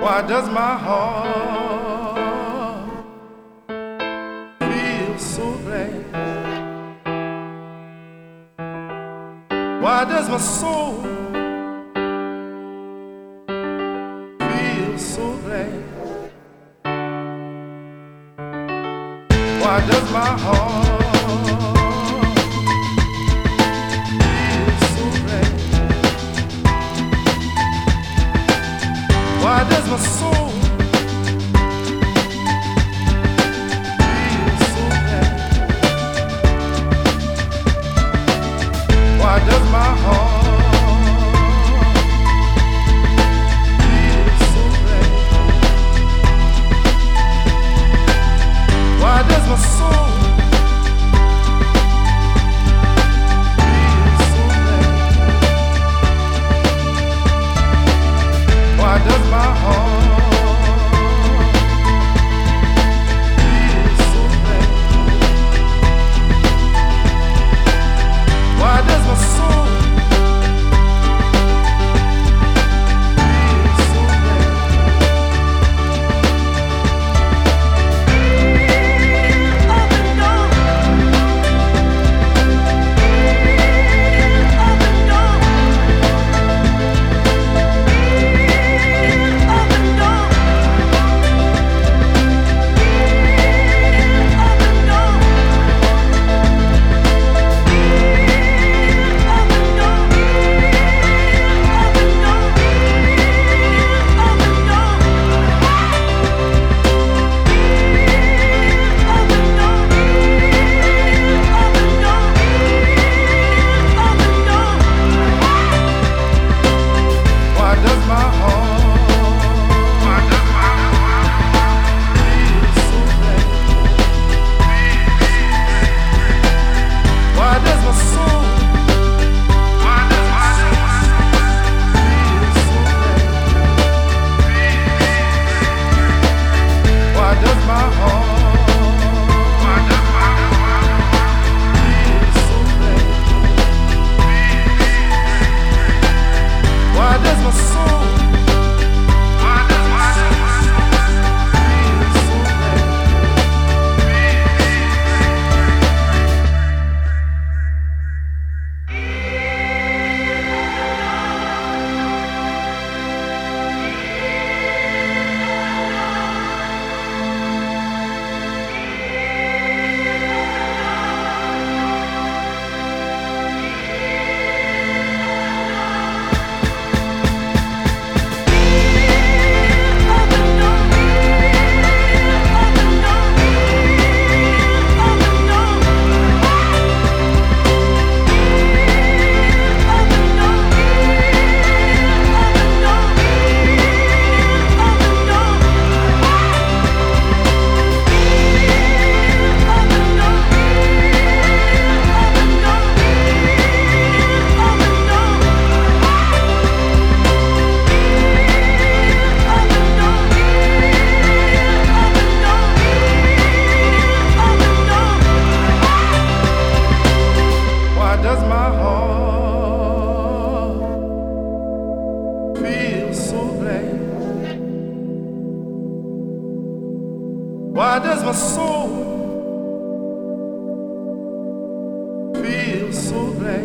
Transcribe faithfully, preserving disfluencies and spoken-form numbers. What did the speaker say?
Why does my heart feel so glad? Why does my soul feel so glad? Why does my heart feel so glad? Why does my soul feel so glad? Why does my heart feel so glad? Why does my soul feel so glad? Why does my heart feel so glad? Why does my soul feel so glad? Up and down, up and down, up and down, up and down, up and down, up and down, up and down, up and down, up and down, up and down. Why does my heart Why does my heart feel so glad? Why does my soul Why does my soul feel so glad? Why does my heart Why does my heart feel so glad? Why does my soul Why does my soul feel so glad? Up and down, up and down, up and down, up and down, up and down, up and down, up and down, up and down, up and down. Up and down, up and down, up and down. Why does my heart feel so glad? Why does my soul feel so glad?